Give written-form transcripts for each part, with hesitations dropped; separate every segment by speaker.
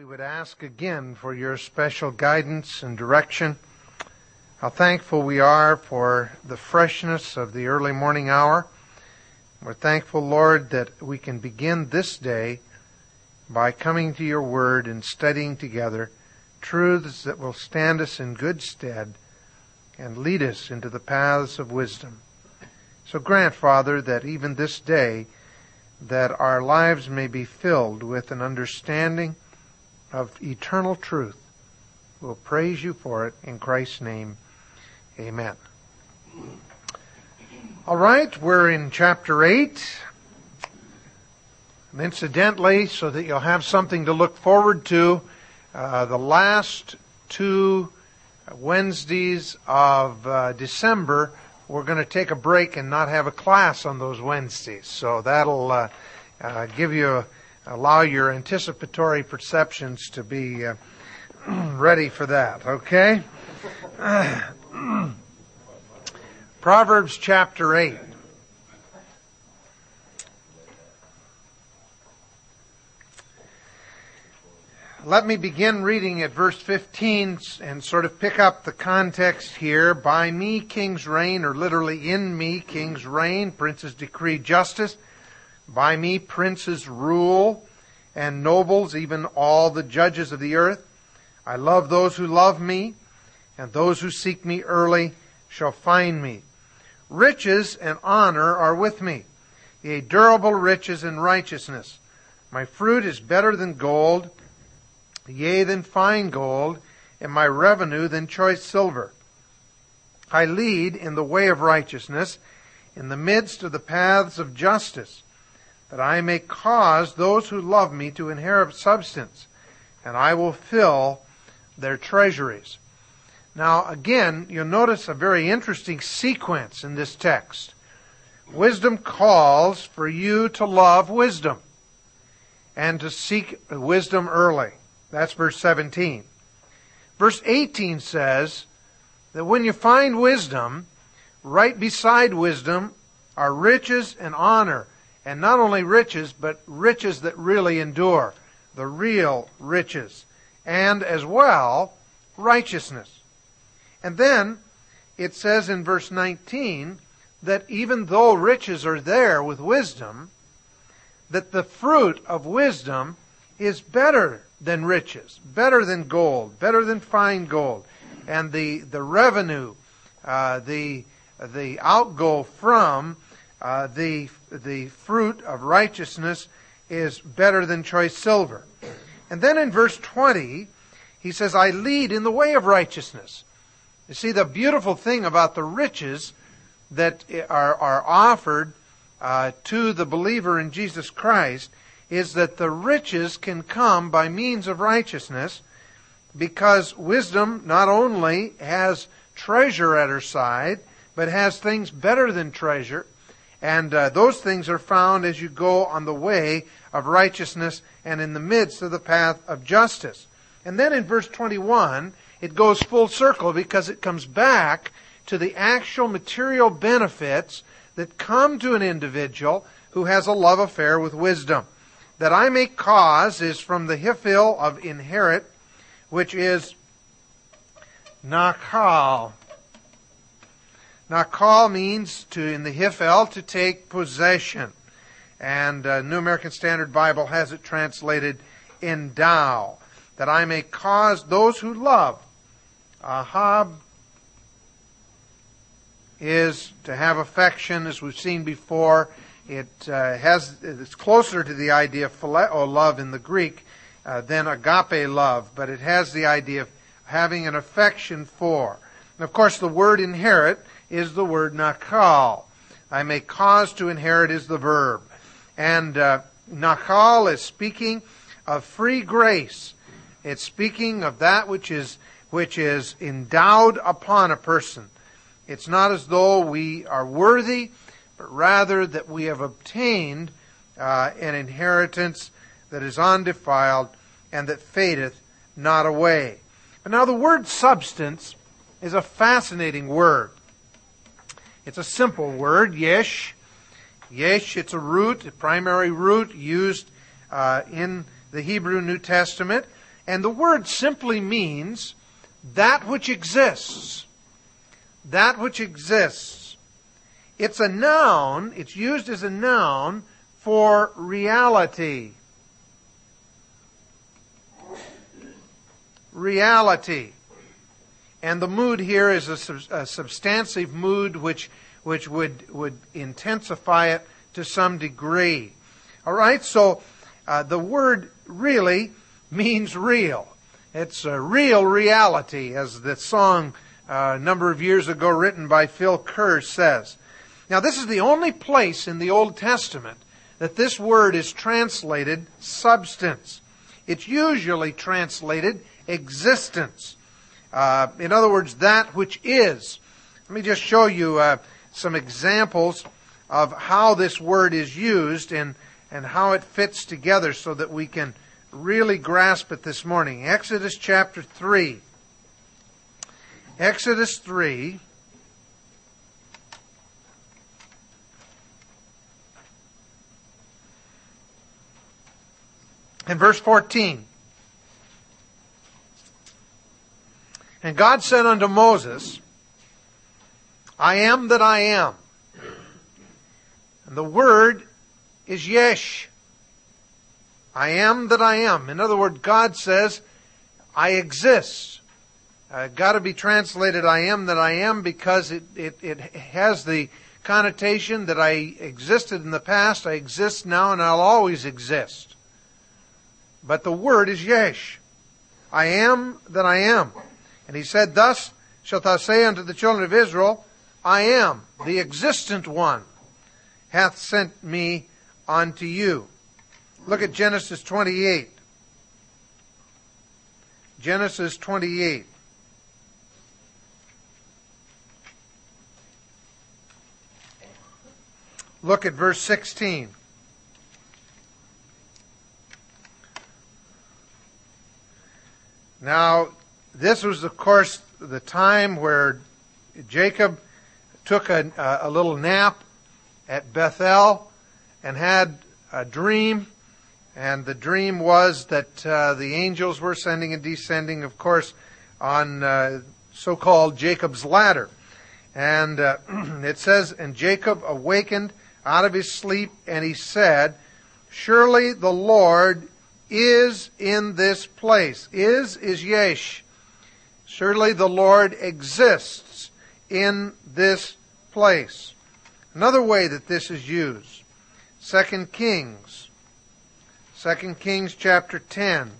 Speaker 1: would ask again for your special guidance and direction. How thankful we are for the freshness of the early morning hour. We're thankful, Lord, that we can begin this day by coming to your word and studying together truths that will stand us in good stead and lead us into the paths of wisdom. So grant, Father, that even this day that our lives may be filled with an understanding of eternal truth. We'll praise you for it in Christ's name. Amen. All right, we're in chapter 8. And incidentally, so that you'll have something to look forward to, the last two Wednesdays of December, we're going to take a break and not have a class on those Wednesdays. So that'll allow your anticipatory perceptions to be ready for that, okay? Proverbs chapter 8. Let me begin reading at verse 15 and sort of pick up the context here. By me kings reign, or literally in me kings reign, princes decree justice. By me princes rule, and nobles, even all the judges of the earth. I love those who love me, and those who seek me early shall find me. Riches and honor are with me, yea, durable riches and righteousness. My fruit is better than gold, yea, than fine gold, and my revenue than choice silver. I lead in the way of righteousness, in the midst of the paths of justice, that I may cause those who love me to inherit substance, and I will fill their treasuries. Now, again, you'll notice a very interesting sequence in this text. Wisdom calls for you to love wisdom and to seek wisdom early. That's verse 17. Verse 18 says that when you find wisdom, right beside wisdom are riches and honor. And not only riches, but riches that really endure. The real riches. And as well, righteousness. And then it says in verse 19 that even though riches are there with wisdom, that the fruit of wisdom is better than riches, better than gold, better than fine gold. And the revenue, the outgo from the fruit of righteousness is better than choice silver. And then in verse 20, he says, I lead in the way of righteousness. You see, the beautiful thing about the riches that are offered to the believer in Jesus Christ is that the riches can come by means of righteousness, because wisdom not only has treasure at her side, but has things better than treasure. And those things are found as you go on the way of righteousness and in the midst of the path of justice. And then in verse 21, it goes full circle because it comes back to the actual material benefits that come to an individual who has a love affair with wisdom. That I may cause is from the hifil of inherit, which is nakal. Nakal means in the hifel, to take possession. And New American Standard Bible has it translated endow. That I may cause those who love. Ahab is to have affection, as we've seen before. It's closer to the idea of phileo love in the Greek than agape love, but it has the idea of having an affection for. And of course, the word inherit is the word nakal. I may cause to inherit is the verb. And nakal is speaking of free grace. It's speaking of that which is endowed upon a person. It's not as though we are worthy, but rather that we have obtained an inheritance that is undefiled and that fadeth not away. But now the word substance is a fascinating word. It's a simple word, yesh. Yesh, it's a root, a primary root used in the Hebrew New Testament. And the word simply means that which exists. That which exists. It's a noun. It's used as a noun for reality. Reality. And the mood here is a substantive mood which would intensify it to some degree. All right, so the word really means real. It's a real reality, as the song a number of years ago written by Phil Kerr says. Now, this is the only place in the Old Testament that this word is translated substance. It's usually translated existence. In other words, that which is. Let me just show you some examples of how this word is used and how it fits together so that we can really grasp it this morning. Exodus chapter 3. Exodus 3. And verse 14. And God said unto Moses, I am that I am. And the word is yesh. I am that I am. In other words, God says, I exist. Got to be translated, I am that I am, because it has the connotation that I existed in the past, I exist now, and I'll always exist. But the word is yesh. I am that I am. And he said, thus shalt thou say unto the children of Israel, I am, the existent one, hath sent me unto you. Look at Genesis 28. Genesis 28. Look at verse 16. Now, this was, of course, the time where Jacob took a little nap at Bethel and had a dream. And the dream was that the angels were ascending and descending, of course, on so-called Jacob's ladder. And it says, and Jacob awakened out of his sleep, and he said, surely the Lord is in this place. Is yesh. Surely the Lord exists in this place. Another way that this is used, 2 Kings chapter 10.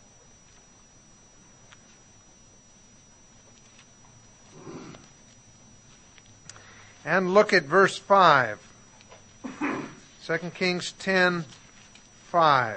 Speaker 1: And look at verse 5. 2 Kings 10:5.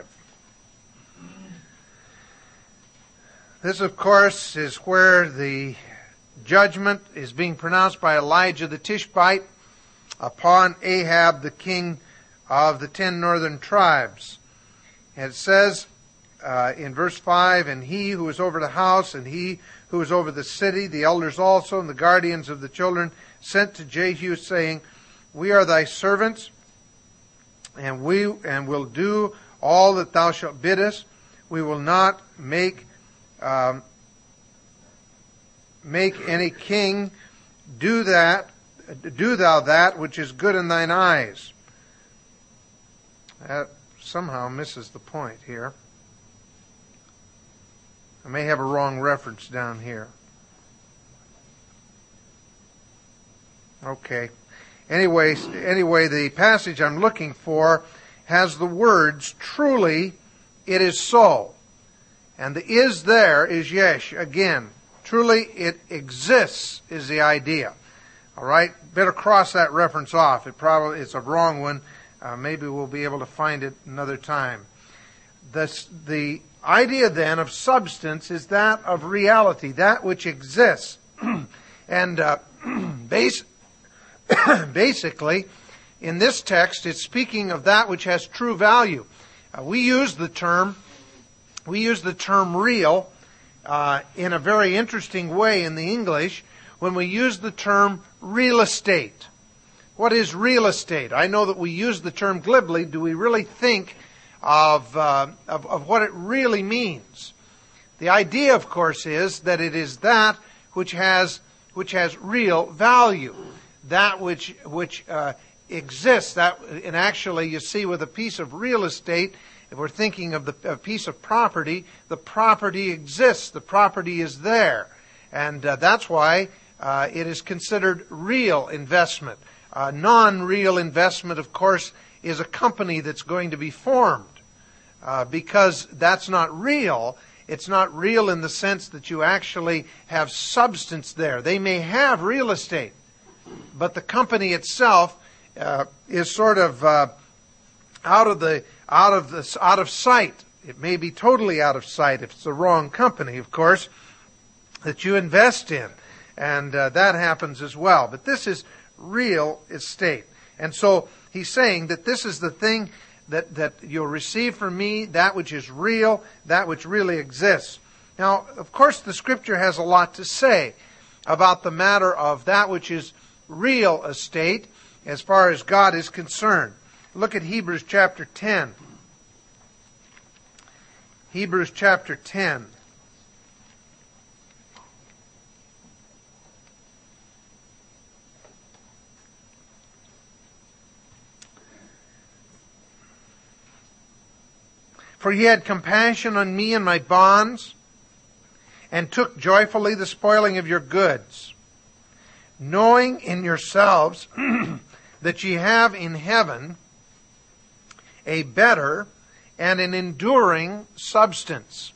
Speaker 1: This, of course, is where the judgment is being pronounced by Elijah the Tishbite upon Ahab, the king of the 10 northern tribes. And it says in verse 5, and he who is over the house, and he who is over the city, the elders also, and the guardians of the children, sent to Jehu, saying, we are thy servants, and will do all that thou shalt bid us. We will not make any king do thou that which is good in thine eyes. That somehow misses the point here. I may have a wrong reference down here. Okay. Anyway, the passage I'm looking for has the words, truly it is so. And the is there is yesh. Again, truly it exists is the idea. All right? Better cross that reference off. It's a wrong one. Maybe we'll be able to find it another time. The idea then of substance is that of reality, that which exists. And basically, in this text, it's speaking of that which has true value. We use the term real in a very interesting way in the English when we use the term real estate. What is real estate? I know that we use the term glibly. Do we really think of what it really means? The idea, of course, is that it is that which has real value, that which exists. And actually, you see, with a piece of real estate, if we're thinking of a piece of property, the property exists. The property is there, and that's why it is considered real investment. Non-real investment, of course, is a company that's going to be formed because that's not real. It's not real in the sense that you actually have substance there. They may have real estate, but the company itself is sort of out of sight. It may be totally out of sight if it's the wrong company, of course, that you invest in, and that happens as well. But this is real estate, and so he's saying that this is the thing that you'll receive from me, that which is real, that which really exists. Now, of course, the Scripture has a lot to say about the matter of that which is real estate as far as God is concerned. Look at Hebrews chapter 10. Hebrews chapter 10. For ye had compassion on me and my bonds, and took joyfully the spoiling of your goods, knowing in yourselves that ye have in heaven a better and an enduring substance.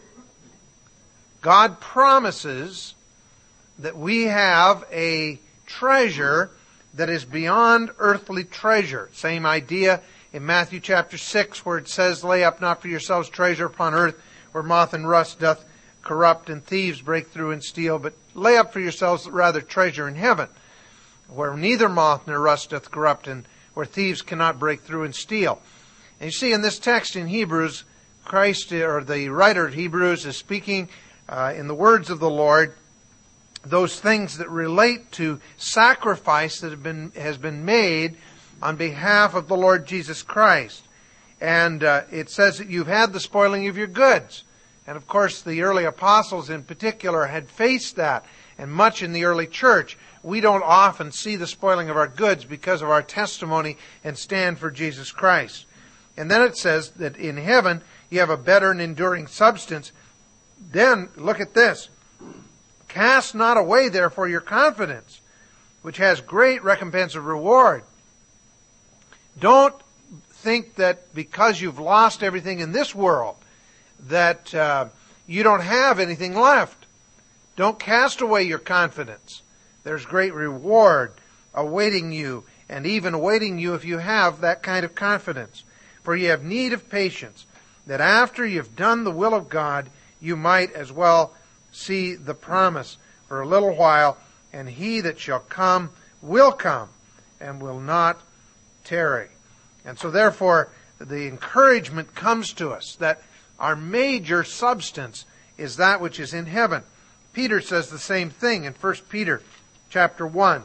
Speaker 1: God promises that we have a treasure that is beyond earthly treasure. Same idea in Matthew chapter 6, where it says, lay up not for yourselves treasure upon earth, where moth and rust doth corrupt and thieves break through and steal, but lay up for yourselves rather treasure in heaven, where neither moth nor rust doth corrupt and where thieves cannot break through and steal. And you see in this text in Hebrews, Christ, or the writer of Hebrews, is speaking in the words of the Lord, those things that relate to sacrifice that has been made on behalf of the Lord Jesus Christ. And it says that you've had the spoiling of your goods. And of course, the early apostles in particular had faced that. And much in the early church, we don't often see the spoiling of our goods because of our testimony and stand for Jesus Christ. And then it says that in heaven, you have a better and enduring substance. Then, look at this. Cast not away, therefore, your confidence, which has great recompense of reward. Don't think that because you've lost everything in this world, that you don't have anything left. Don't cast away your confidence. There's great reward awaiting you, and even awaiting you if you have that kind of confidence. For you have need of patience, that after you've done the will of God, you might as well see the promise for a little while, and he that shall come will come, and will not tarry. And so therefore, the encouragement comes to us that our major substance is that which is in heaven. Peter says the same thing in 1 Peter chapter 1.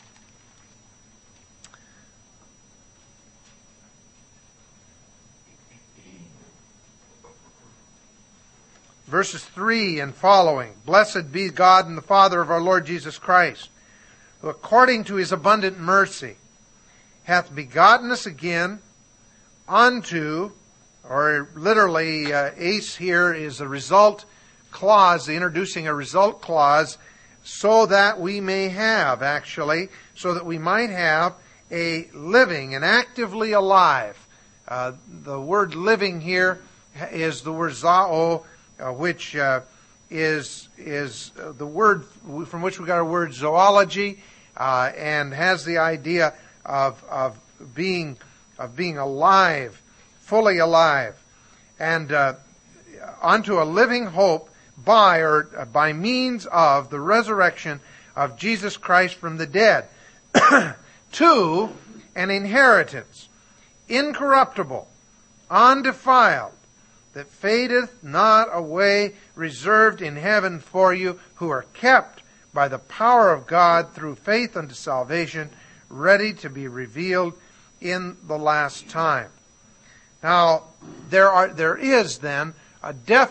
Speaker 1: Verses 3 and following. Blessed be God and the Father of our Lord Jesus Christ, who according to his abundant mercy hath begotten us again unto, or literally, ace here is a result clause, introducing a result clause, so that we may have, so that we might have a living and actively alive. The word living here is the word zao, which is the word from which we got our word zoology, and has the idea of being alive, fully alive, and unto a living hope by means of the resurrection of Jesus Christ from the dead, to an inheritance incorruptible, undefiled, that fadeth not away, reserved in heaven for you, who are kept by the power of God through faith unto salvation, ready to be revealed in the last time. Now, there is then a definite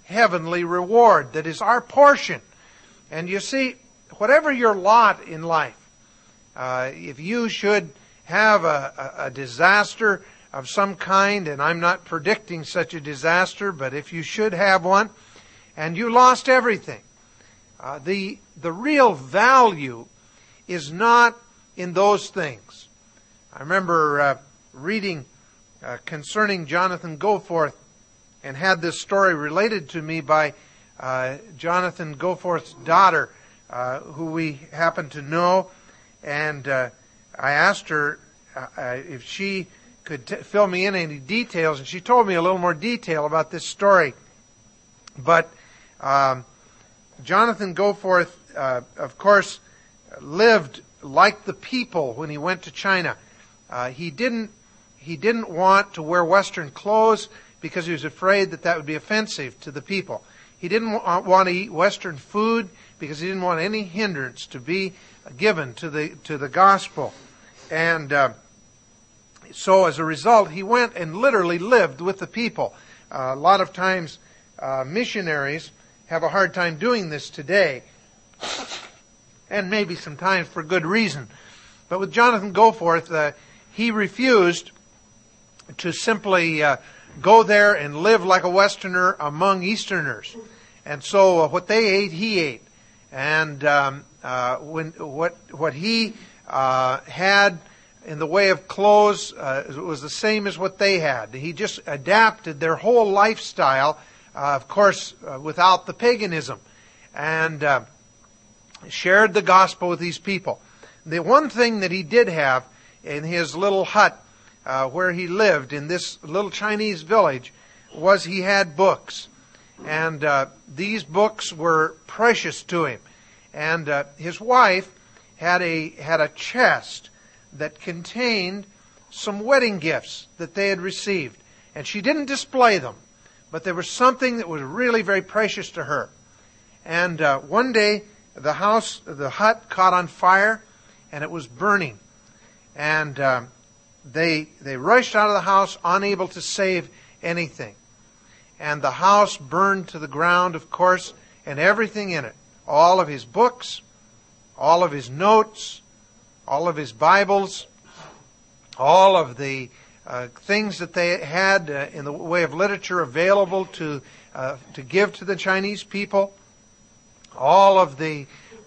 Speaker 1: heavenly reward that is our portion. And you see, whatever your lot in life, if you should have a disaster of some kind, and I'm not predicting such a disaster, but if you should have one, and you lost everything, the real value is not in those things. I remember reading concerning Jonathan Goforth, and had this story related to me by Jonathan Goforth's daughter, who we happen to know, and I asked her if she could fill me in any details, and she told me a little more detail about this story. But Jonathan Goforth, of course, lived like the people when he went to China. He didn't want to wear Western clothes because he was afraid that would be offensive to the people. He didn't want to eat Western food because he didn't want any hindrance to be given to the gospel. And so as a result, he went and literally lived with the people. A lot of times missionaries have a hard time doing this today, and maybe sometimes for good reason. But with Jonathan Goforth, he refused to simply go there and live like a Westerner among Easterners. And so what they ate, he ate. And what he had in the way of clothes was the same as what they had. He just adapted their whole lifestyle, of course, without the paganism, and shared the gospel with these people. The one thing that he did have in his little hut where he lived in this little Chinese village was he had books. And these books were precious to him. And his wife had a chest that contained some wedding gifts that they had received. And she didn't display them, but there was something that was really very precious to her. And one day, the hut caught on fire, and it was burning. And they rushed out of the house, unable to save anything. And the house burned to the ground, of course, and everything in it. All of his books, all of his notes, all of his Bibles, all of the things that they had in the way of literature available to give to the Chinese people, all of the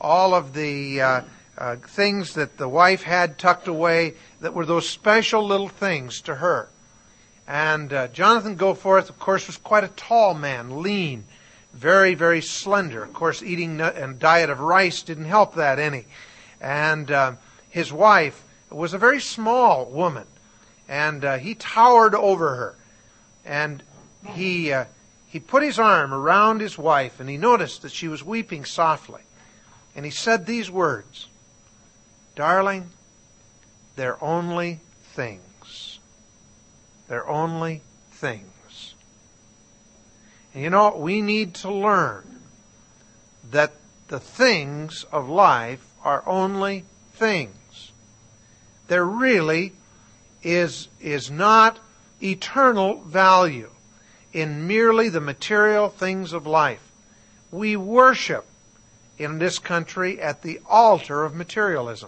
Speaker 1: things that the wife had tucked away that were those special little things to her. And Jonathan Goforth, of course, was quite a tall man, lean, very, very slender. Of course, eating a diet of rice didn't help that any. And his wife was a very small woman, and he towered over her. And he put his arm around his wife, and he noticed that she was weeping softly. And he said these words, "Darling, they're only things. They're only things." And you know, we need to learn that the things of life are only things. There really is not eternal value in merely the material things of life. We worship in this country at the altar of materialism.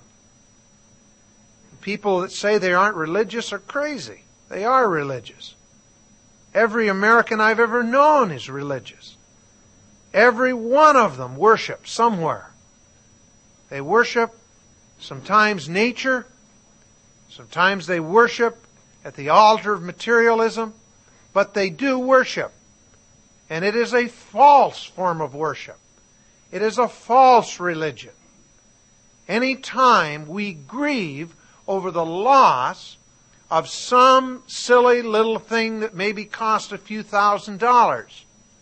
Speaker 1: People that say they aren't religious are crazy. They are religious. Every American I've ever known is religious. Every one of them worships somewhere. They worship sometimes nature, sometimes they worship at the altar of materialism, but they do worship. And it is a false form of worship. It is a false religion. Any time we grieve over the loss of some silly little thing that maybe cost a few $1,000s,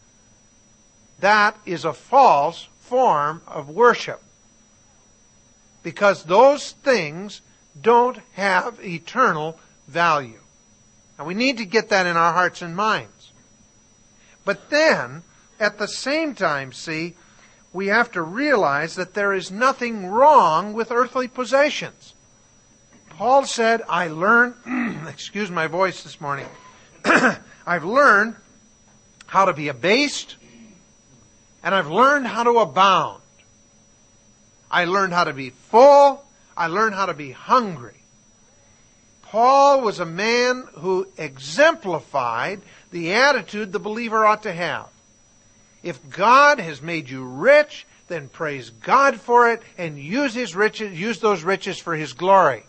Speaker 1: that is a false form of worship. Because those things don't have eternal value. And we need to get that in our hearts and minds. But then, at the same time, see, we have to realize that there is nothing wrong with earthly possessions. Paul said, I learned, excuse my voice this morning, I've learned how to be abased, And I've learned how to abound. I learned how to be full. I learned how to be hungry. Paul was a man who exemplified the attitude the believer ought to have. If God has made you rich, then praise God for it and use those riches for His glory.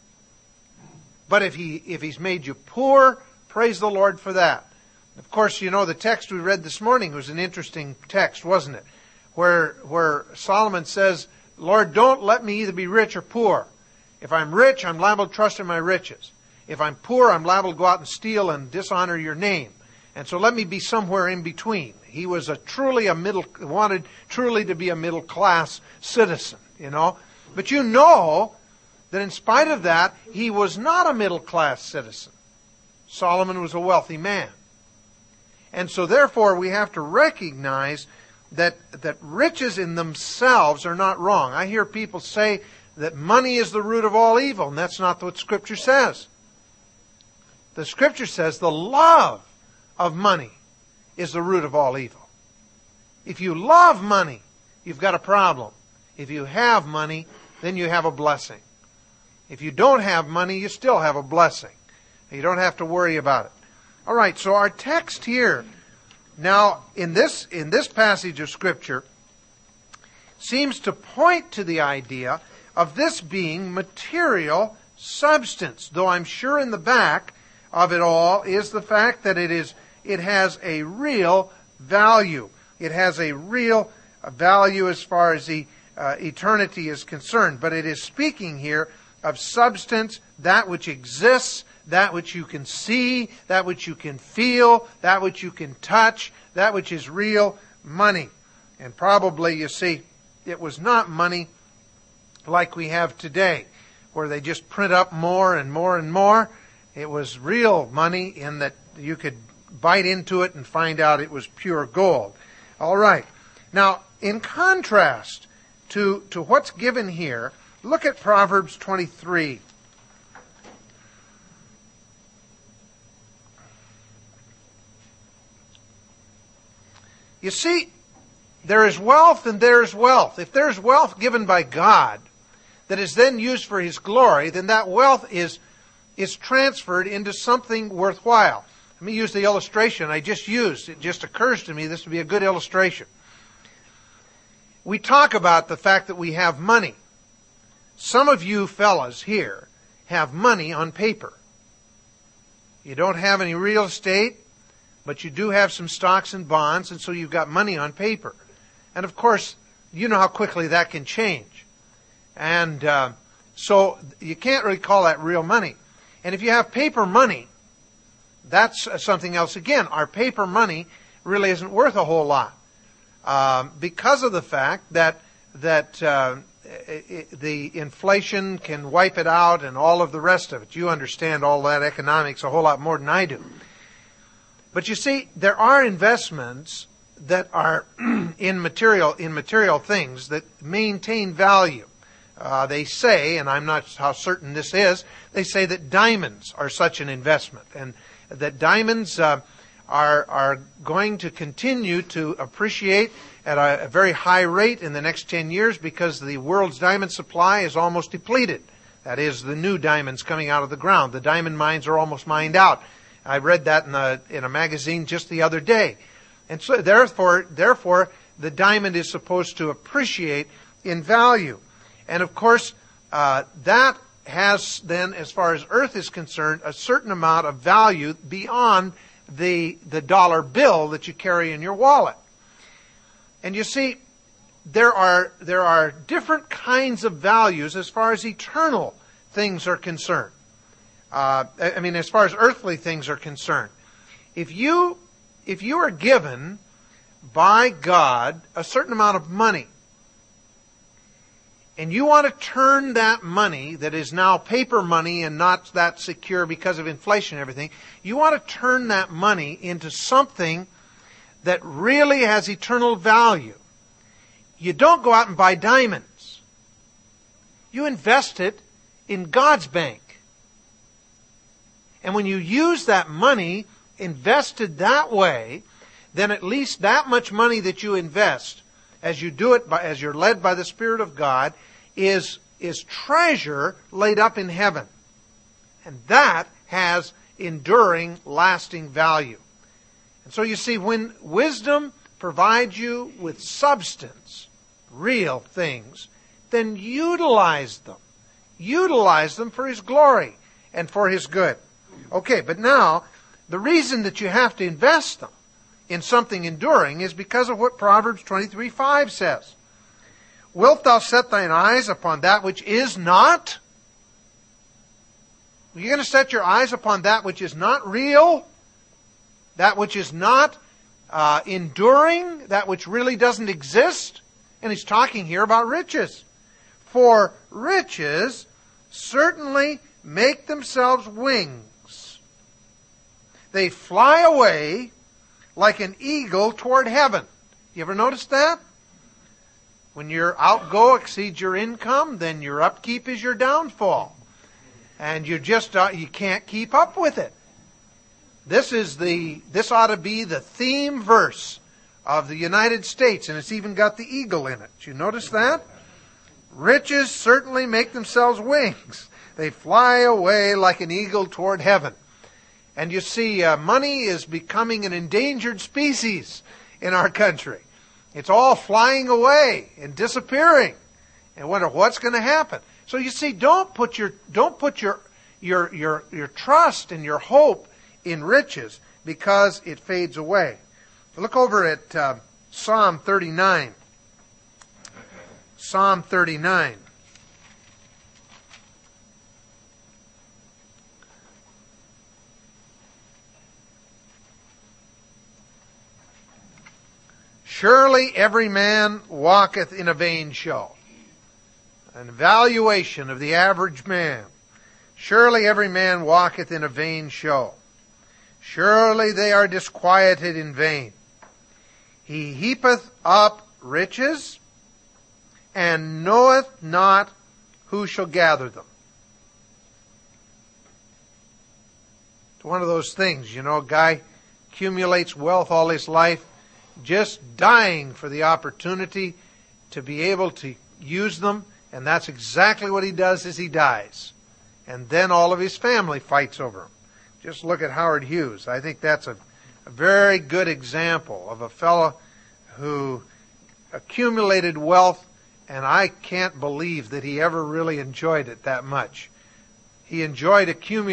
Speaker 1: But if He's made you poor, praise the Lord for that. Of course, you know, the text we read this morning was an interesting text, wasn't it? Where Solomon says, Lord, don't let me either be rich or poor. If I'm rich, I'm liable to trust in my riches. If I'm poor, I'm liable to go out and steal and dishonor your name. And so let me be somewhere in between. He was wanted truly to be a middle class citizen, you know. But you know that in spite of that, he was not a middle class citizen. Solomon was a wealthy man. And so therefore we have to recognize that riches in themselves are not wrong. I hear people say that money is the root of all evil, and that's not what Scripture says. The Scripture says the love of money is the root of all evil. If you love money, you've got a problem. If you have money, then you have a blessing. If you don't have money, you still have a blessing. You don't have to worry about it. All right, so our text here, now in this passage of Scripture, seems to point to the idea of this being material substance, though I'm sure in the back of it all is the fact that it has a real value. It has a real value as far as the eternity is concerned. But it is speaking here of substance, that which exists, that which you can see, that which you can feel, that which you can touch, that which is real money. And probably, you see, it was not money like we have today, where they just print up more and more and more. It was real money in that you could bite into it and find out it was pure gold. All right. Now, in contrast to what's given here, look at Proverbs 23. You see, there is wealth and there is wealth. If there's wealth given by God that is then used for His glory, then that wealth is transferred into something worthwhile. Let me use the illustration I just used. It just occurs to me this would be a good illustration. We talk about the fact that we have money. Some of you fellas here have money on paper. You don't have any real estate, but you do have some stocks and bonds, and so you've got money on paper. And of course, you know how quickly that can change. And so you can't really call that real money. And if you have paper money, that's something else again. Our paper money really isn't worth a whole lot because of the fact that the inflation can wipe it out and all of the rest of it. You understand all that economics a whole lot more than I do. But you see, there are investments that are in material things that maintain value. They say, and I'm not how certain this is, they say that diamonds are such an investment, and that diamonds are going to continue to appreciate at a very high rate in the next 10 years because the world's diamond supply is almost depleted. That is, the new diamonds coming out of the ground. The diamond mines are almost mined out. I read that in a magazine just the other day. And so therefore, the diamond is supposed to appreciate in value. And of course, that has then, as far as earth is concerned, a certain amount of value beyond the dollar bill that you carry in your wallet. And you see, there are different kinds of values as far as eternal things are concerned. As far as earthly things are concerned. If you are given by God a certain amount of money, and you want to turn that money that is now paper money and not that secure because of inflation and everything, you want to turn that money into something that really has eternal value. You don't go out and buy diamonds. You invest it in God's bank. And when you use that money invested that way, then at least that much money that you invest, as you do it, as you're led by the Spirit of God, is treasure laid up in heaven. And that has enduring, lasting value. And so you see, when wisdom provides you with substance, real things, then utilize them. Utilize them for His glory and for His good. Okay, but now, the reason that you have to invest them in something enduring is because of what Proverbs 23:5 says. Wilt thou set thine eyes upon that which is not? Are you going to set your eyes upon that which is not real? That which is not enduring? That which really doesn't exist? And he's talking here about riches. For riches certainly make themselves wings. They fly away like an eagle toward heaven. You ever notice that? When your outgo exceeds your income, then your upkeep is your downfall. And you can't keep up with it. This ought to be the theme verse of the United States, and it's even got the eagle in it. Did you notice that? Riches certainly make themselves wings. They fly away like an eagle toward heaven. And you see, money is becoming an endangered species in our country. It's all flying away and disappearing. And wonder what's going to happen. So you see, don't put your trust and your hope in riches because it fades away. Look over at Psalm 39. Psalm 39. Surely every man walketh in a vain show. An evaluation of the average man. Surely every man walketh in a vain show. Surely they are disquieted in vain. He heapeth up riches, and knoweth not who shall gather them. It's one of those things, a guy accumulates wealth all his life, just dying for the opportunity to be able to use them, and that's exactly what he does as he dies. And then all of his family fights over him. Just look at Howard Hughes. I think that's a very good example of a fellow who accumulated wealth, and I can't believe that he ever really enjoyed it that much. He enjoyed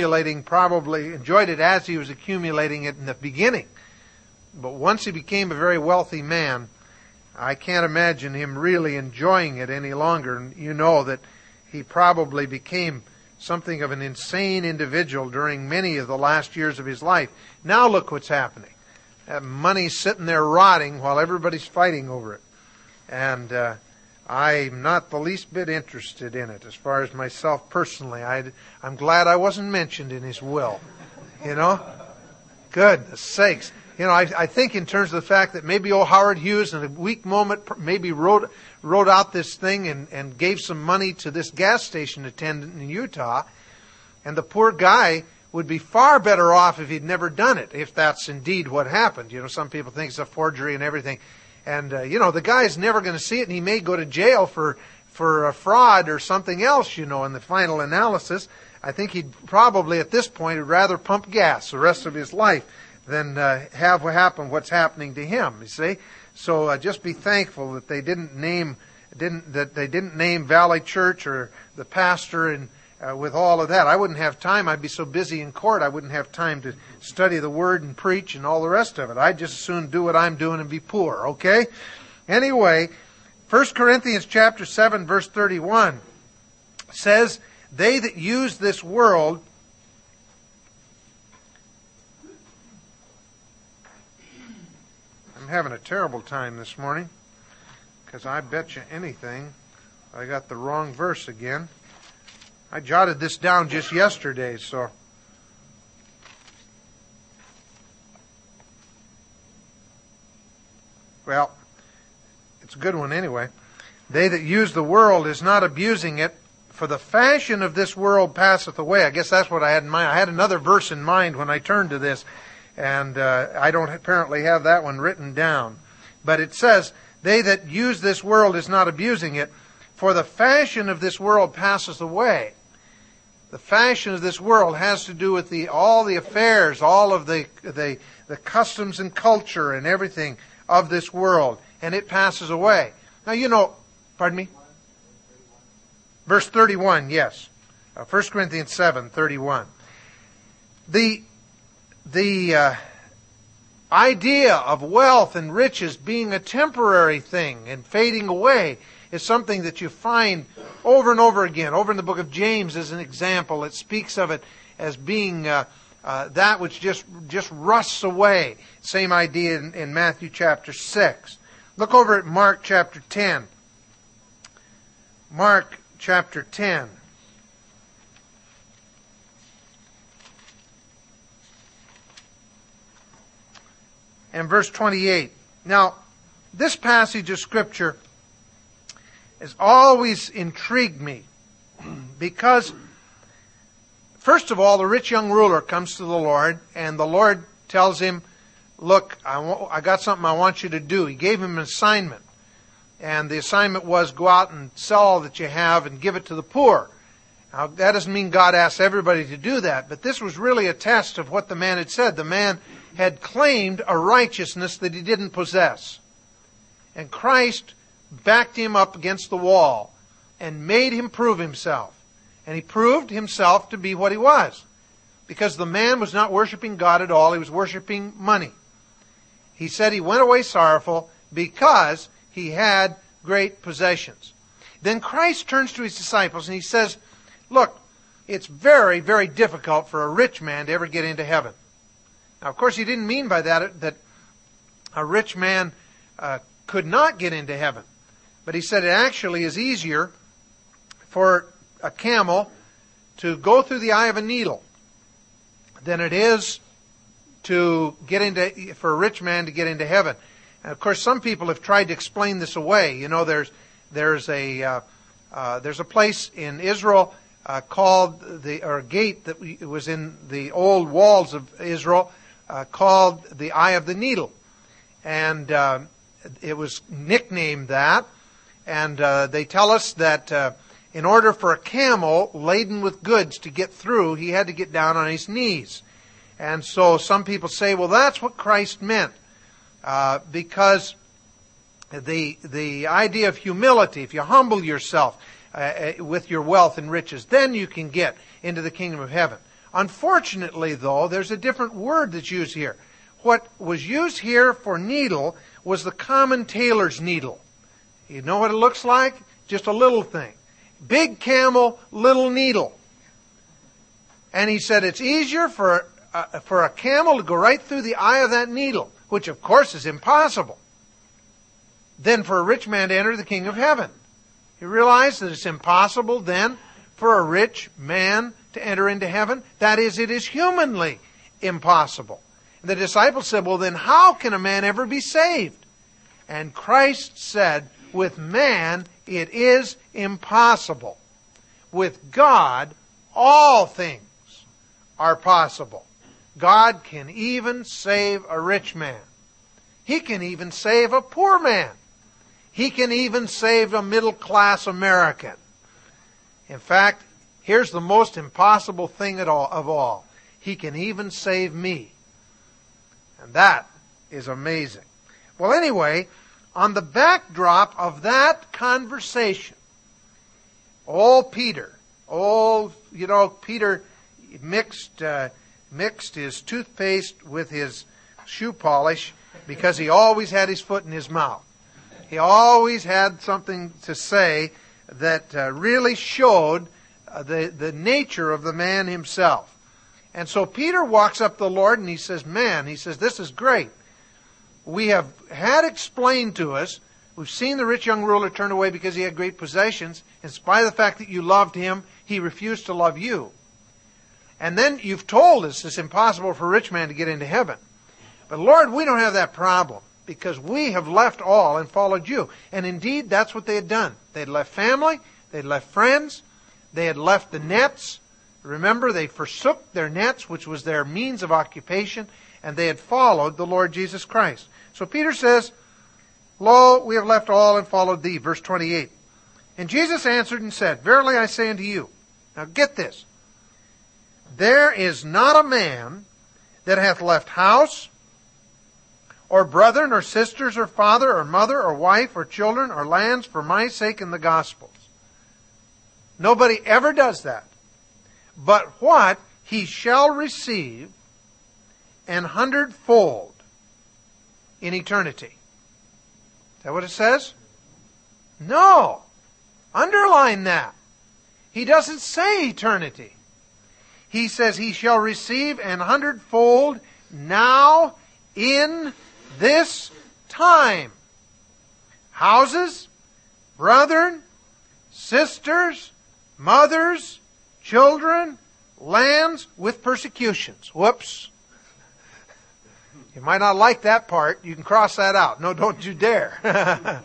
Speaker 1: enjoyed it as he was accumulating it in the beginning. But once he became a very wealthy man, I can't imagine him really enjoying it any longer. And you know that he probably became something of an insane individual during many of the last years of his life. Now look what's happening. That money's sitting there rotting while everybody's fighting over it. And I'm not the least bit interested in it as far as myself personally. I'm glad I wasn't mentioned in his will. Goodness sakes. I think in terms of the fact that maybe old Howard Hughes in a weak moment maybe wrote out this thing and gave some money to this gas station attendant in Utah, and the poor guy would be far better off if he'd never done it, if that's indeed what happened. Some people think it's a forgery and everything. And, the guy's never going to see it, and he may go to jail for a fraud or something else, in the final analysis. I think he'd probably, at this point, would rather pump gas the rest of his life than have happen what's happening to him, you see. So just be thankful that they didn't name Valley Church or the pastor and with all of that. I wouldn't have time. I'd be so busy in court, I wouldn't have time to study the Word and preach and all the rest of it. I'd just as soon do what I'm doing and be poor, okay? Anyway, 1 Corinthians chapter 7, verse 31 says, they that use this world I'm having a terrible time this morning because I bet you anything I got the wrong verse again. I jotted this down just yesterday, so. Well, it's a good one anyway. They that use the world is not abusing it, for the fashion of this world passeth away. I guess that's what I had in mind. I had another verse in mind when I turned to this. And I don't apparently have that one written down. But it says, they that use this world is not abusing it, for the fashion of this world passes away. The fashion of this world has to do with all the affairs, all of the customs and culture and everything of this world. And it passes away. Now, pardon me? Verse 31, yes. 1 Corinthians 7:31. The idea of wealth and riches being a temporary thing and fading away is something that you find over and over again. Over in the book of James, as an example, it speaks of it as being that which just rusts away. Same idea in Matthew chapter 6. Look over at Mark chapter 10. Mark chapter 10. And verse 28. Now, this passage of Scripture has always intrigued me because, first of all, the rich young ruler comes to the Lord, and the Lord tells him, look, I got something I want you to do. He gave him an assignment, and the assignment was go out and sell all that you have and give it to the poor. Now, that doesn't mean God asks everybody to do that, but this was really a test of what the man had said. The man had claimed a righteousness that he didn't possess. And Christ backed him up against the wall and made him prove himself. And he proved himself to be what he was. Because the man was not worshiping God at all, he was worshiping money. He said he went away sorrowful because he had great possessions. Then Christ turns to his disciples and he says, look, it's very, very difficult for a rich man to ever get into heaven. Now, of course, he didn't mean by that a rich man could not get into heaven. But he said it actually is easier for a camel to go through the eye of a needle than it is for a rich man to get into heaven. And of course, some people have tried to explain this away. There's a place in Israel called a gate that was in the old walls of Israel called the Eye of the Needle, and it was nicknamed that. And they tell us that in order for a camel laden with goods to get through, he had to get down on his knees. And so some people say, well, that's what Christ meant, because the idea of humility, if you humble yourself with your wealth and riches, then you can get into the kingdom of heaven. Unfortunately, though, there's a different word that's used here. What was used here for needle was the common tailor's needle. You know what it looks like? Just a little thing. Big camel, little needle. And he said it's easier for a camel to go right through the eye of that needle, which of course is impossible, than for a rich man to enter the kingdom of heaven. You realize that it's impossible then for a rich man to enter into heaven? That is, it is humanly impossible. And the disciples said, well, then how can a man ever be saved? And Christ said, with man it is impossible. With God, all things are possible. God can even save a rich man. He can even save a poor man. He can even save a middle-class American. In fact, here's the most impossible thing of all. He can even save me. And that is amazing. Well, anyway, on the backdrop of that conversation, Peter mixed his toothpaste with his shoe polish because he always had his foot in his mouth. He always had something to say that really showed the nature of the man himself. And so Peter walks up to the Lord and he says, this is great. We have had explained to us, we've seen the rich young ruler turn away because he had great possessions. In spite of the fact that you loved him, he refused to love you. And then you've told us it's impossible for a rich man to get into heaven. But Lord, we don't have that problem, because we have left all and followed you. And indeed, that's what they had done. They had left family, they had left friends, they had left the nets. Remember, they forsook their nets, which was their means of occupation, and they had followed the Lord Jesus Christ. So Peter says, Lo, we have left all and followed thee. Verse 28. And Jesus answered and said, Verily I say unto you. Now get this. There is not a man that hath left house, or brethren, or sisters, or father, or mother, or wife, or children, or lands, for my sake in the gospels. Nobody ever does that. But what he shall receive an hundredfold in eternity. Is that what it says? No. Underline that. He doesn't say eternity. He says he shall receive an hundredfold now in this time. Houses, brethren, sisters, mothers, children, lands with persecutions. Whoops. You might not like that part. You can cross that out. No, don't you dare.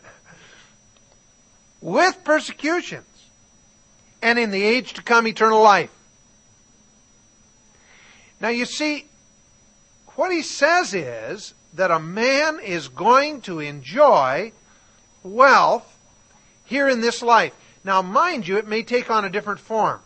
Speaker 1: With persecutions. And in the age to come, eternal life. Now you see, what he says is that a man is going to enjoy wealth here in this life. Now mind you, it may take on a different form.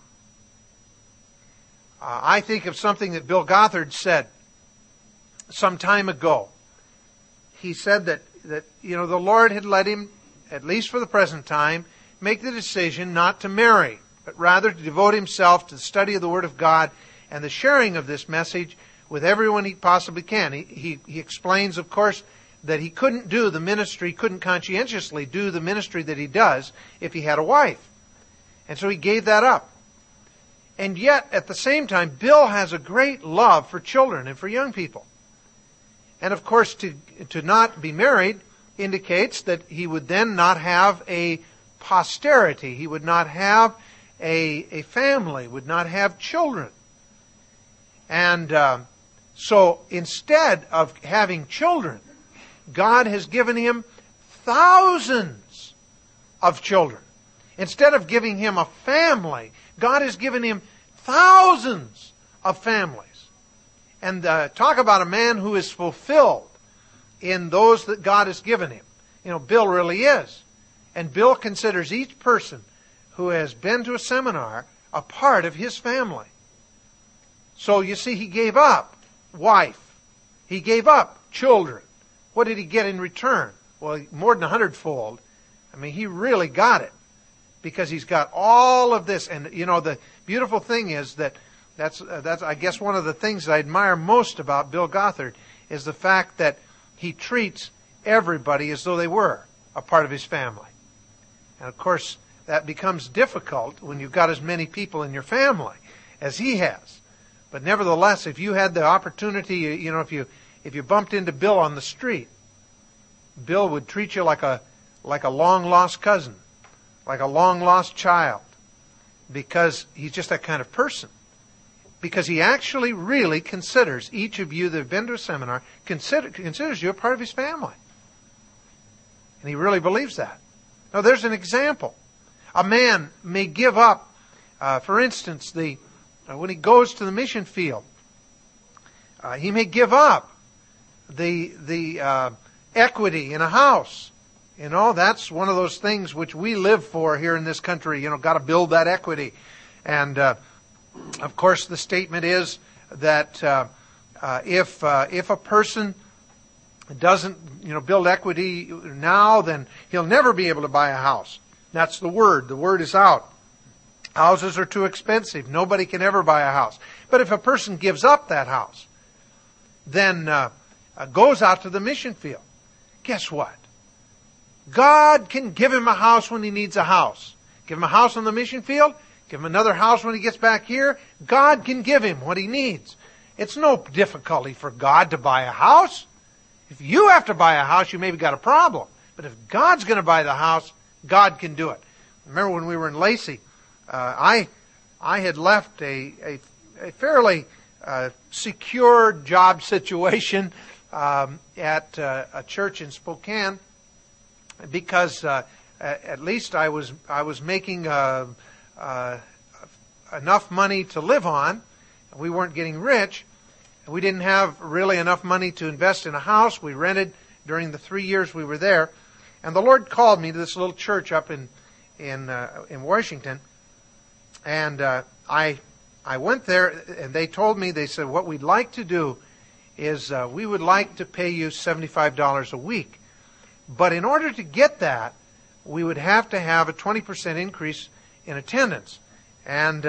Speaker 1: I think of something that Bill Gothard said some time ago. He said that the Lord had let him, at least for the present time, make the decision not to marry, but rather to devote himself to the study of the Word of God and the sharing of this message with everyone he possibly can. He explains, of course, that he couldn't do the ministry, couldn't conscientiously do the ministry that he does if he had a wife. And so he gave that up. And yet, at the same time, Bill has a great love for children and for young people. And of course, to not be married indicates that he would then not have a posterity. He would not have a family, would not have children. And so instead of having children, God has given him thousands of children. Instead of giving him a family, God has given him thousands of families. And talk about a man who is fulfilled in those that God has given him. Bill really is. And Bill considers each person who has been to a seminar a part of his family. So you see, he gave up wife. He gave up children. What did he get in return? Well, more than 100-fold. I mean, he really got it. Because he's got all of this. And, the beautiful thing is that's I guess one of the things I admire most about Bill Gothard is the fact that he treats everybody as though they were a part of his family. And of course, that becomes difficult when you've got as many people in your family as he has. But nevertheless, if you had the opportunity, if you bumped into Bill on the street, Bill would treat you like a long-lost cousin, like a long-lost child, because he's just that kind of person. Because he actually really considers each of you that have been to a seminar, considers you a part of his family. And he really believes that. Now, there's an example. A man may give up, for instance, when he goes to the mission field, he may give up the equity in a house. That's one of those things which we live for here in this country. Got to build that equity. And of course, the statement is that if a person doesn't build equity now, then he'll never be able to buy a house. That's the word. The word is out. Houses are too expensive. Nobody can ever buy a house. But if a person gives up that house, then goes out to the mission field, guess what? God can give him a house when he needs a house. Give him a house on the mission field. Give him another house when he gets back here. God can give him what he needs. It's no difficulty for God to buy a house. If you have to buy a house, you maybe got a problem. But if God's going to buy the house, God can do it. Remember when we were in Lacey, I had left a fairly secure job situation at a church in Spokane because at least I was making enough money to live on. We weren't getting rich, We didn't have really enough money to invest in a house. We rented during the 3 years we were there. And the Lord called me to this little church up in Washington. And I went there, and they told me, they said, what we'd like to do is we would like to pay you $75 a week. But in order to get that, we would have to have a 20% increase in attendance. And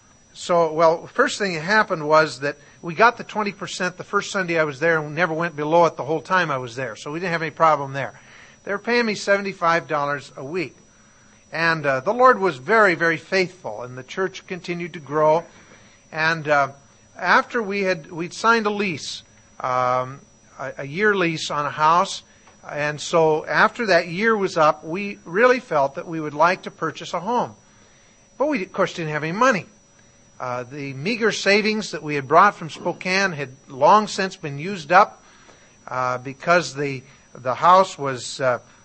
Speaker 1: first thing that happened was that we got the 20% the first Sunday I was there, and we never went below it the whole time I was there. So we didn't have any problem there. They were paying me $75 a week. And the Lord was very, very faithful, and the church continued to grow. And after we'd signed a lease, a year lease on a house, and so after that year was up, we really felt that we would like to purchase a home. But we, of course, didn't have any money. The meager savings that we had brought from Spokane had long since been used up because the house was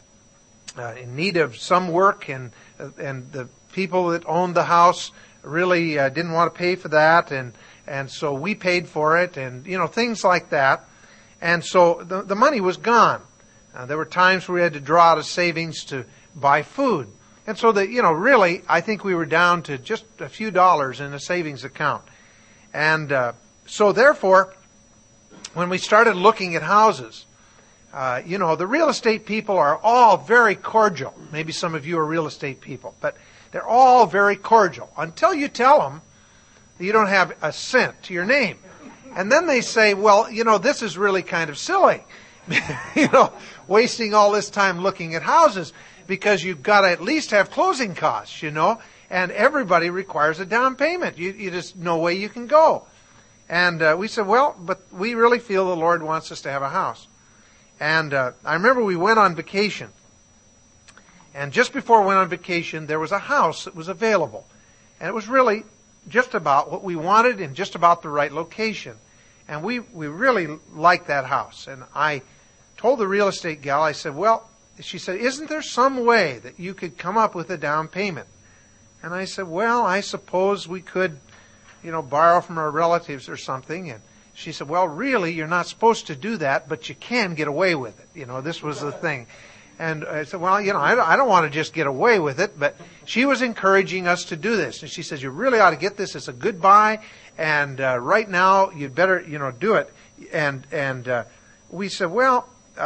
Speaker 1: in need of some work, and the people that owned the house really didn't want to pay for that, and so we paid for it, and things like that. And so the money was gone. There were times where we had to draw out of savings to buy food. And so really, I think we were down to just a few dollars in a savings account. And so therefore, when we started looking at houses, the real estate people are all very cordial. Maybe some of you are real estate people, but they're all very cordial until you tell them that you don't have a cent to your name. And then they say, well, this is really kind of silly. Wasting all this time looking at houses, because you've got to at least have closing costs, and everybody requires a down payment. You just no way you can go. And we said, well, but we really feel the Lord wants us to have a house. And I remember we went on vacation. And just before we went on vacation, there was a house that was available. And it was really just about what we wanted and just about the right location. And we really liked that house. And I told the real estate gal, I said, well, she said, isn't there some way that you could come up with a down payment? And I said, well, I suppose we could, borrow from our relatives or something. And she said, well, really, you're not supposed to do that, but you can get away with it. This was the thing. And I said, well, I don't want to just get away with it, but she was encouraging us to do this. And she says, you really ought to get this. It's a good buy. And right now, you'd better, do it. And we said, well,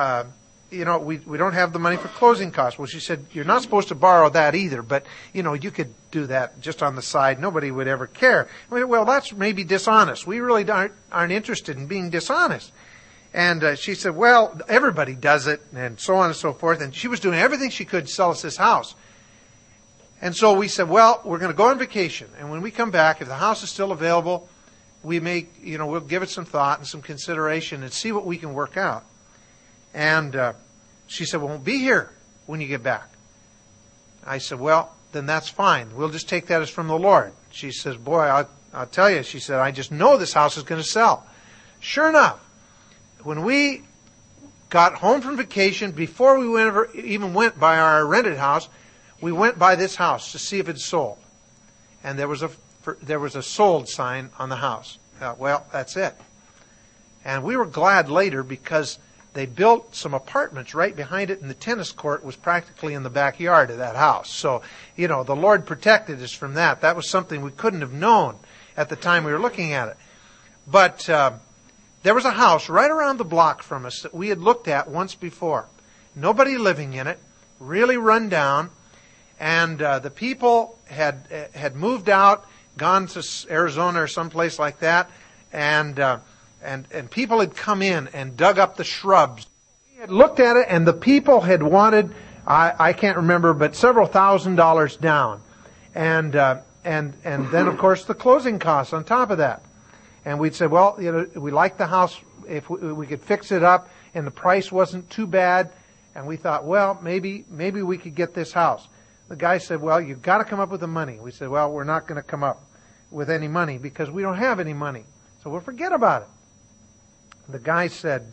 Speaker 1: we don't have the money for closing costs. Well, she said, you're not supposed to borrow that either, but, you could do that just on the side. Nobody would ever care. I mean, well, that's maybe dishonest. We really aren't interested in being dishonest. And she said, well, everybody does it, and so on and so forth. And she was doing everything she could to sell us this house. And so we said, well, we're going to go on vacation. And when we come back, if the house is still available, we'll give it some thought and some consideration and see what we can work out. And she said, well, we'll be here when you get back. I said, well, then that's fine. We'll just take that as from the Lord. She says, boy, I'll tell you, she said, I just know this house is going to sell. Sure enough, when we got home from vacation, before we even went by our rented house, we went by this house to see if it sold. And there was a sold sign on the house. Well, that's it. And we were glad later because they built some apartments right behind it, and the tennis court was practically in the backyard of that house. So, the Lord protected us from that. That was something we couldn't have known at the time we were looking at it. But there was a house right around the block from us that we had looked at once before. Nobody living in it, really run down, and the people had moved out, gone to Arizona or someplace like that, and people had come in and dug up the shrubs. We had looked at it, and the people had wanted, I can't remember, but several $1,000s down. And then, of course, the closing costs on top of that. And we'd said, well, we like the house if we could fix it up, and the price wasn't too bad. And we thought, well, maybe we could get this house. The guy said, well, you've got to come up with the money. We said, well, we're not going to come up with any money because we don't have any money. So we'll forget about it. The guy said,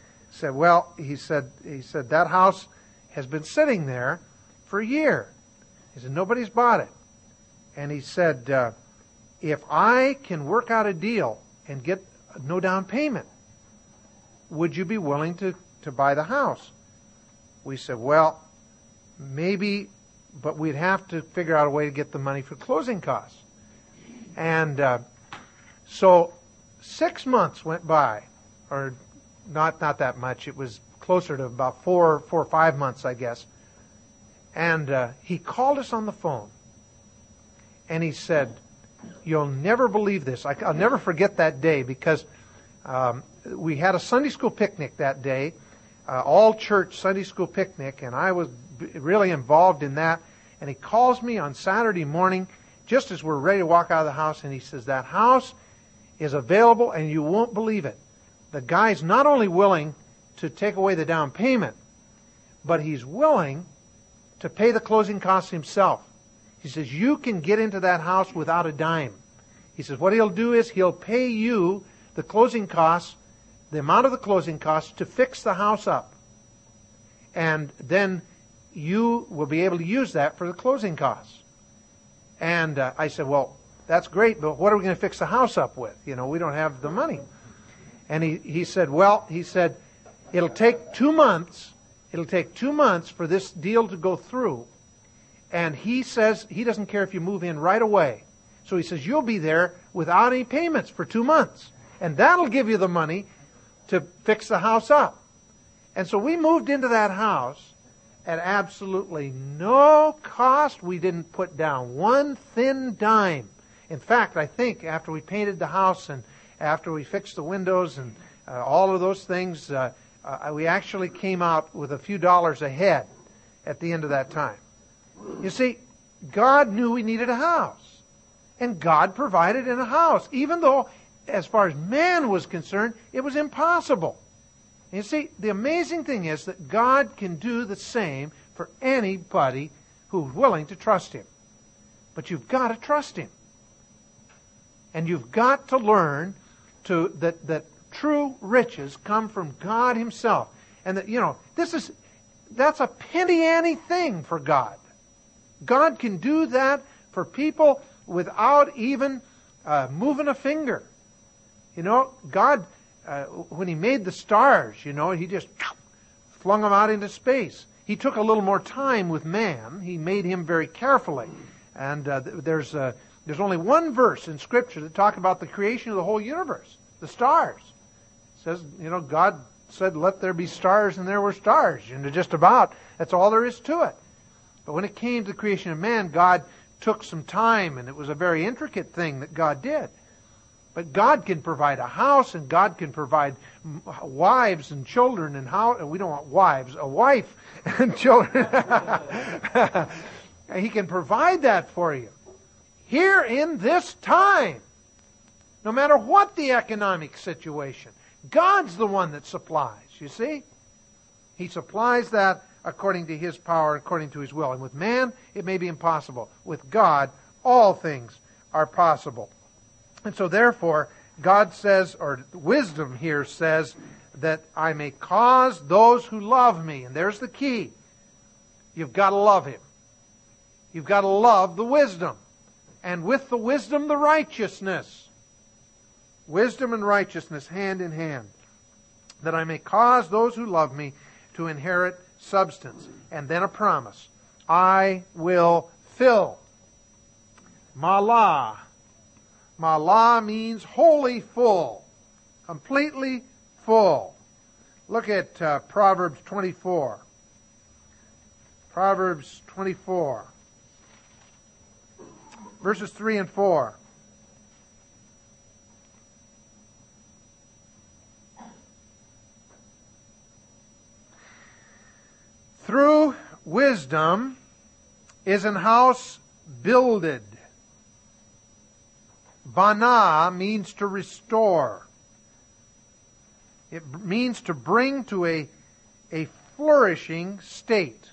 Speaker 1: he said, that house has been sitting there for a year. He said, nobody's bought it. And he said, if I can work out a deal and get no down payment. Would you be willing to buy the house? We said, well, maybe, but we'd have to figure out a way to get the money for closing costs. And so 6 months went by, or not that much. It was closer to about 4 or 5 months, I guess. And he called us on the phone. And he said, you'll never believe this. I'll never forget that day, because we had a Sunday school picnic that day, all church Sunday school picnic, and I was really involved in that. And he calls me on Saturday morning, just as we're ready to walk out of the house, and he says, that house is available, and you won't believe it. The guy's not only willing to take away the down payment, but he's willing to pay the closing costs himself. He says, you can get into that house without a dime. He says, what he'll do is he'll pay you the closing costs, the amount of the closing costs, to fix the house up. And then you will be able to use that for the closing costs. And I said, well, that's great, but what are we going to fix the house up with? We don't have the money. And he said, it'll take 2 months. It'll take 2 months for this deal to go through. And he says he doesn't care if you move in right away. So he says, you'll be there without any payments for 2 months. And that'll give you the money to fix the house up. And so we moved into that house at absolutely no cost. We didn't put down one thin dime. In fact, I think after we painted the house and after we fixed the windows and all of those things, we actually came out with a few dollars ahead at the end of that time. You see, God knew we needed a house. And God provided in a house, even though, as far as man was concerned, it was impossible. You see, the amazing thing is that God can do the same for anybody who's willing to trust Him. But you've got to trust Him. And you've got to learn that true riches come from God Himself. And that, that's a penny-ante thing for God. God can do that for people without even moving a finger. God, when He made the stars, He just flung them out into space. He took a little more time with man. He made him very carefully. And there's only one verse in Scripture that talks about the creation of the whole universe, the stars. It says, God said, let there be stars, and there were stars. Just about, that's all there is to it. But when it came to the creation of man, God took some time, and it was a very intricate thing that God did. But God can provide a house, and God can provide wives and children, and we don't want wives, a wife and children. He can provide that for you. Here in this time, no matter what the economic situation, God's the one that supplies, you see? He supplies that according to His power, according to His will. And with man, it may be impossible. With God, all things are possible. And so therefore, God says, or wisdom here says, that I may cause those who love me. And there's the key. You've got to love Him. You've got to love the wisdom. And with the wisdom, the righteousness. Wisdom and righteousness hand in hand. That I may cause those who love me to inherit substance. And then a promise. I will fill. Malah. Malah means wholly full. Completely full. Look at Proverbs 24. Proverbs 24. Verses 3 and 4. Through wisdom is an house builded. Bana means to restore. It means to bring to a flourishing state.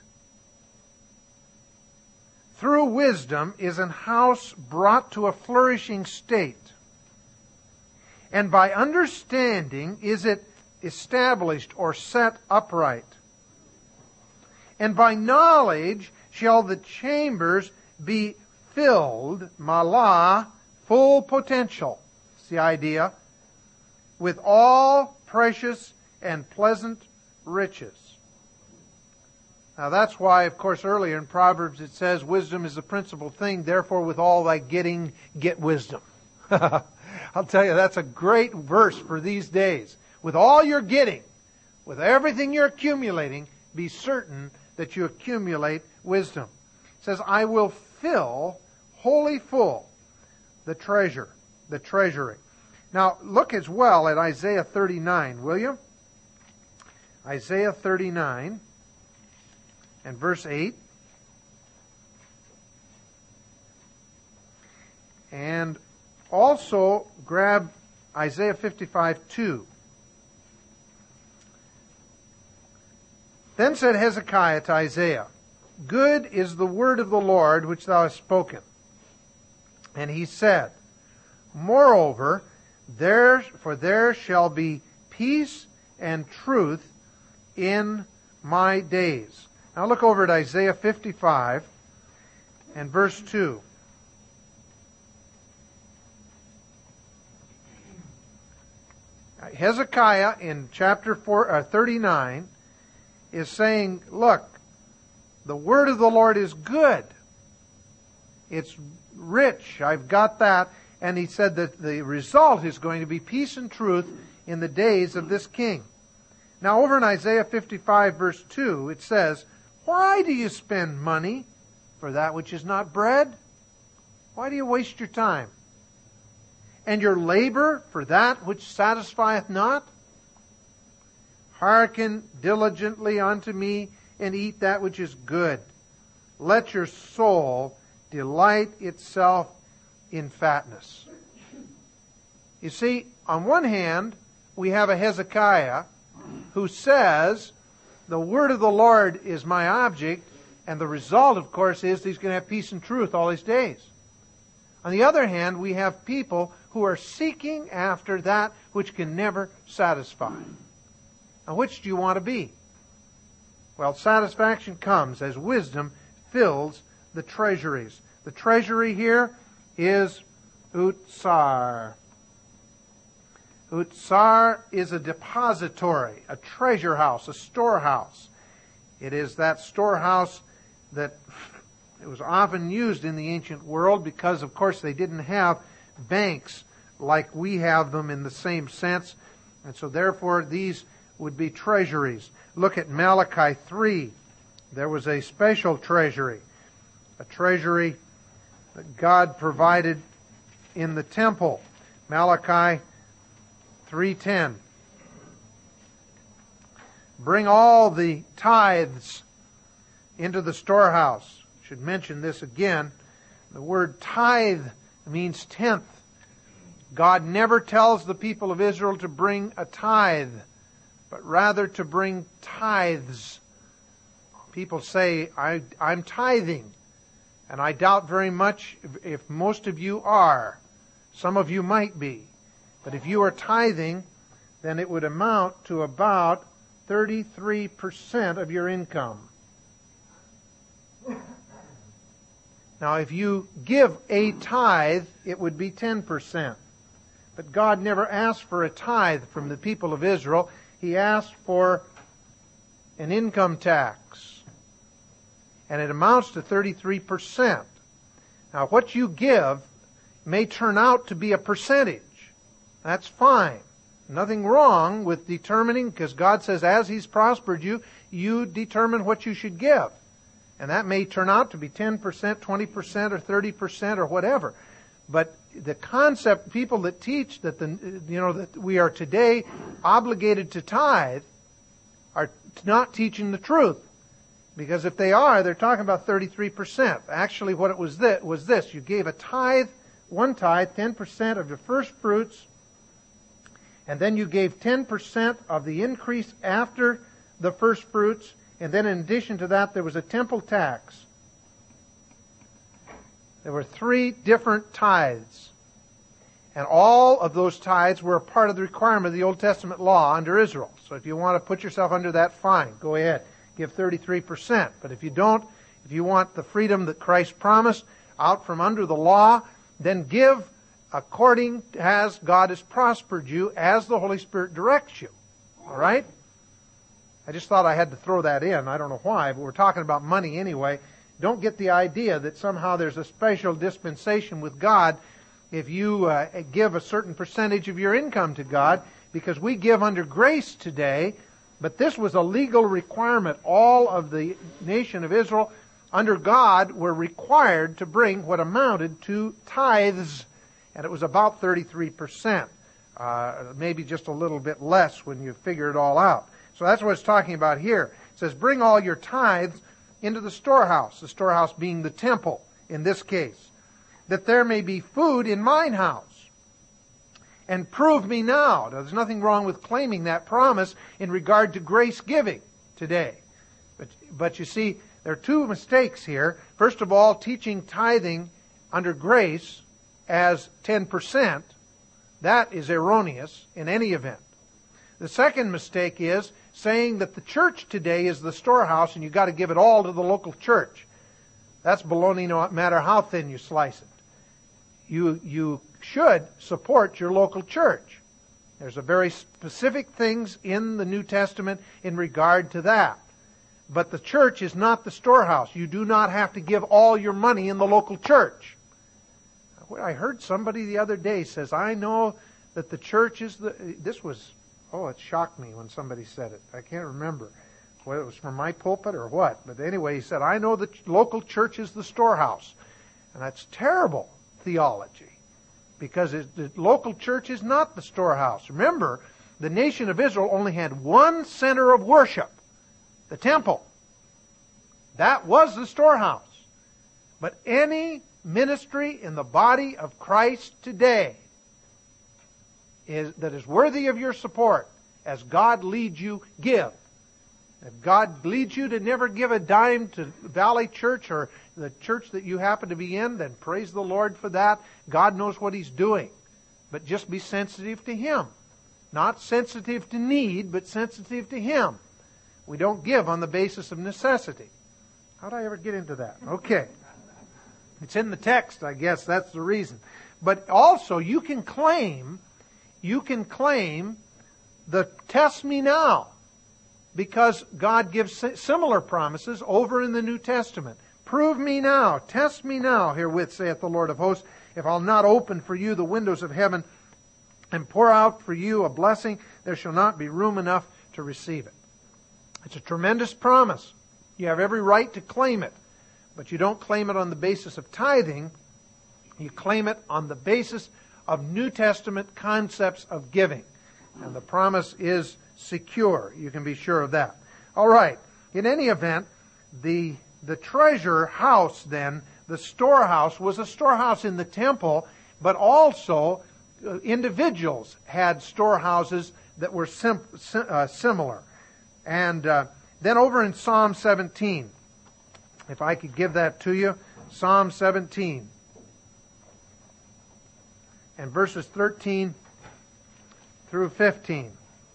Speaker 1: Through wisdom is an house brought to a flourishing state. And by understanding is it established or set upright. And by knowledge shall the chambers be filled, malah, full potential. It's the idea. with all precious and pleasant riches. Now that's why, of course, earlier in Proverbs it says, wisdom is the principal thing, therefore with all thy getting, get wisdom. I'll tell you, that's a great verse for these days. With all you're getting, with everything you're accumulating, be certain that you accumulate wisdom. It says, I will fill wholly full the treasury. Now look as well at Isaiah 39, will you? Isaiah 39 and verse 8. And also grab Isaiah 55:2. Then said Hezekiah to Isaiah, good is the word of the Lord which thou hast spoken. And he said, moreover, there shall be peace and truth in my days. Now look over at Isaiah 55 and verse 2. Hezekiah in chapter 39 is saying, look, the word of the Lord is good. It's rich. I've got that. And he said that the result is going to be peace and truth in the days of this king. Now over in Isaiah 55 verse 2, it says, why do you spend money for that which is not bread? Why do you waste your time? And your labor for that which satisfieth not? Hearken diligently unto me, and eat that which is good. Let your soul delight itself in fatness. You see, on one hand, we have a Hezekiah who says, the word of the Lord is my object, and the result, of course, is he's going to have peace and truth all his days. On the other hand, we have people who are seeking after that which can never satisfy. Now, which do you want to be? Well, satisfaction comes as wisdom fills the treasuries. The treasury here is Utsar. Utsar is a depository, a treasure house, a storehouse. It is that storehouse that it was often used in the ancient world because, of course, they didn't have banks like we have them in the same sense. And so, therefore, these would be treasuries. Look at Malachi 3. There was a special treasury, a treasury that God provided in the temple. Malachi 3:10. Bring all the tithes into the storehouse. Should mention this again. The word tithe means tenth. God never tells the people of Israel to bring a tithe, but rather to bring tithes. People say, I'm tithing. And I doubt very much if most of you are. Some of you might be. But if you are tithing, then it would amount to about 33% of your income. Now, if you give a tithe, it would be 10%. But God never asked for a tithe from the people of Israel. He asked for an income tax. And it amounts to 33%. Now, what you give may turn out to be a percentage. That's fine. Nothing wrong with determining, because God says as He's prospered you, you determine what you should give. And that may turn out to be 10%, 20%, or 30%, or whatever. But the concept, people that teach that that we are today obligated to tithe are not teaching the truth. Because if they are, they're talking about 33%. Actually, what it was this. You gave a tithe, one tithe, 10% of your first fruits, and then you gave 10% of the increase after the first fruits, and then in addition to that, there was a temple tax. There were 3 different tithes. And all of those tithes were a part of the requirement of the Old Testament law under Israel. So if you want to put yourself under that, fine. Go ahead. Give 33%. But if you don't, if you want the freedom that Christ promised out from under the law, then give according as God has prospered you, as the Holy Spirit directs you. All right? I just thought I had to throw that in. I don't know why, but we're talking about money anyway. Don't get the idea that somehow there's a special dispensation with God if you give a certain percentage of your income to God, because we give under grace today, but this was a legal requirement. All of the nation of Israel, under God, were required to bring what amounted to tithes, and it was about 33%, maybe just a little bit less when you figure it all out. So that's what it's talking about here. It says, bring all your tithes into the storehouse being the temple in this case, that there may be food in mine house. And prove me now. Now, there's nothing wrong with claiming that promise in regard to grace giving today. But you see, there are two mistakes here. First of all, teaching tithing under grace as 10%, that is erroneous in any event. The second mistake is saying that the church today is the storehouse and you've got to give it all to the local church. That's baloney no matter how thin you slice it. You should support your local church. There's a very specific things in the New Testament in regard to that. But the church is not the storehouse. You do not have to give all your money in the local church. I heard somebody the other day says, I know that the church is it shocked me when somebody said it. I can't remember whether it was from my pulpit or what. But anyway, he said, I know the local church is the storehouse. And that's terrible theology, because the local church is not the storehouse. Remember, the nation of Israel only had one center of worship, the temple. That was the storehouse. But any ministry in the body of Christ today that is worthy of your support, as God leads you, give. If God leads you to never give a dime to Valley Church or the church that you happen to be in, then praise the Lord for that. God knows what He's doing. But just be sensitive to Him. Not sensitive to need, but sensitive to Him. We don't give on the basis of necessity. How did I ever get into that? Okay. It's in the text, I guess. That's the reason. But also, you can claim the test me now, because God gives similar promises over in the New Testament. Prove me now, test me now, herewith saith the Lord of hosts, if I'll not open for you the windows of heaven and pour out for you a blessing, there shall not be room enough to receive it. It's a tremendous promise. You have every right to claim it, but you don't claim it on the basis of tithing. You claim it on the basis of New Testament concepts of giving. And the promise is secure. You can be sure of that. All right. In any event, the treasure house then, the storehouse, was a storehouse in the temple, but also individuals had storehouses that were similar. And then over in Psalm 17, if I could give that to you, Psalm 17. And verses 13 through 15.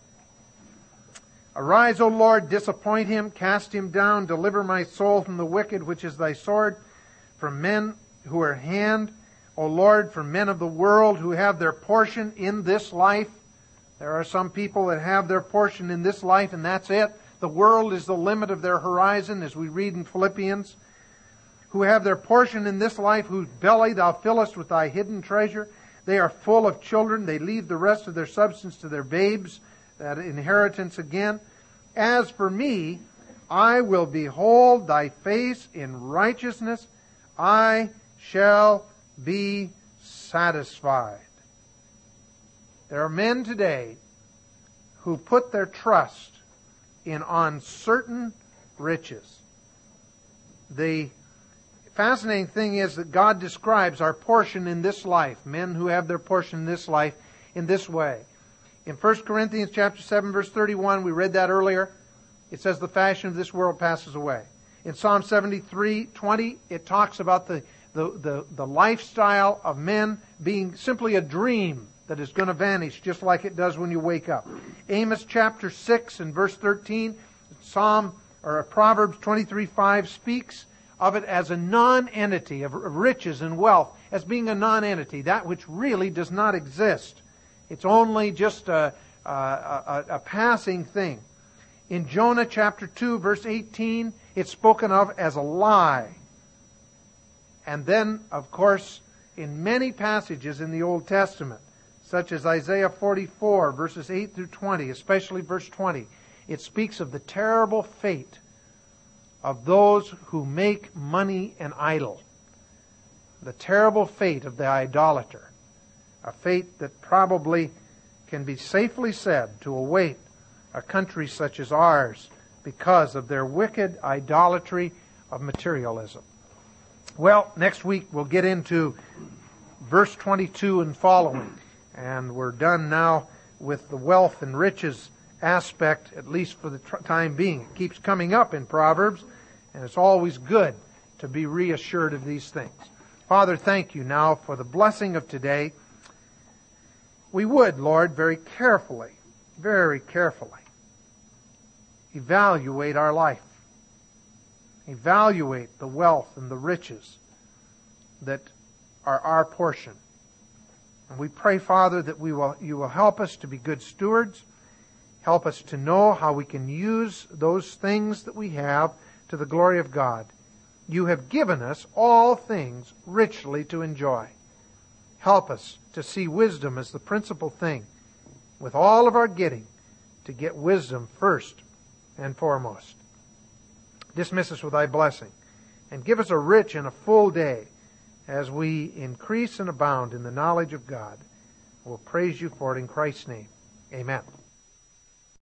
Speaker 1: Arise, O Lord, disappoint him, cast him down, deliver my soul from the wicked, which is thy sword, from men who are hand, O Lord, from men of the world who have their portion in this life. There are some people that have their portion in this life, and that's it. The world is the limit of their horizon, as we read in Philippians. Who have their portion in this life, whose belly thou fillest with thy hidden treasure. They are full of children. They leave the rest of their substance to their babes, that inheritance again. As for me, I will behold thy face in righteousness. I shall be satisfied. There are men today who put their trust in uncertain riches. The fascinating thing is that God describes our portion in this life, men who have their portion in this life, in this way. In 1 Corinthians chapter 7, verse 31, we read that earlier. It says, the fashion of this world passes away. In Psalm 73:20, it talks about the lifestyle of men being simply a dream that is going to vanish just like it does when you wake up. Amos chapter 6 and verse 13, Proverbs 23:5 speaks of it as a non-entity of riches and wealth, as being a nonentity, that which really does not exist. It's only just a passing thing. In Jonah chapter 2, verse 18, it's spoken of as a lie. And then, of course, in many passages in the Old Testament, such as Isaiah 44, verses 8 through 20, especially verse 20, it speaks of the terrible fate of those who make money an idol. The terrible fate of the idolater. A fate that probably can be safely said to await a country such as ours because of their wicked idolatry of materialism. Well, next week we'll get into verse 22 and following. And we're done now with the wealth and riches aspect, at least for the time being. It keeps coming up in Proverbs, and it's always good to be reassured of these things. Father, thank you now for the blessing of today. We would, Lord, very carefully evaluate our life. Evaluate the wealth and the riches that are our portion. And we pray, Father, that you will help us to be good stewards. Help us to know how we can use those things that we have to the glory of God. You have given us all things richly to enjoy. Help us to see wisdom as the principal thing, with all of our getting, to get wisdom first and foremost. Dismiss us with thy blessing, and give us a rich and a full day as we increase and abound in the knowledge of God. We'll praise you for it in Christ's name. Amen.